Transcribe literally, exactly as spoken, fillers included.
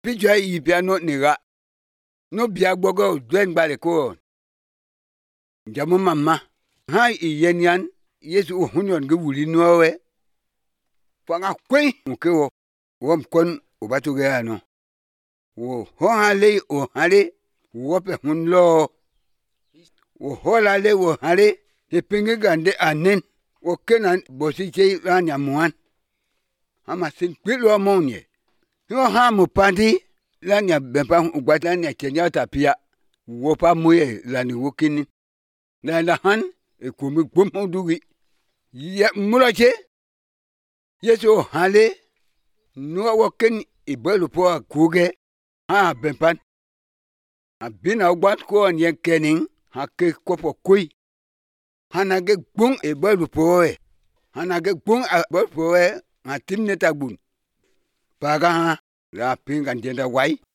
Pijwa yi piano niga. No bia gbogo dwen bale ko. Jamu mama. Ha yen yan Yesu hunyon ge wuli nowe. Fanga kwen mkewo. Wom kon ubatu ge ano. Wo ho hale o hale wope hun lo. Wo hola le wo hale te pingi gande anen. Wo kenan bosi che ranya muan. Ama sin kwilo monye. Yo ha mupandi lanya bempa ugbata nya kenya tapia. Wopa muye lani wukini. Na la han e kumi gumo dugi. Ya mulache. Yesu hale. Nuwa waken ibelu po kuge. Ha bempan. Abina ugbata ko nyen kening. Ha ke kopo kui. Hanage gbung ibelu po e. Hanage gbung ibelu po e. Ha timne tagbun. Paga ha. La pinga njenda wai.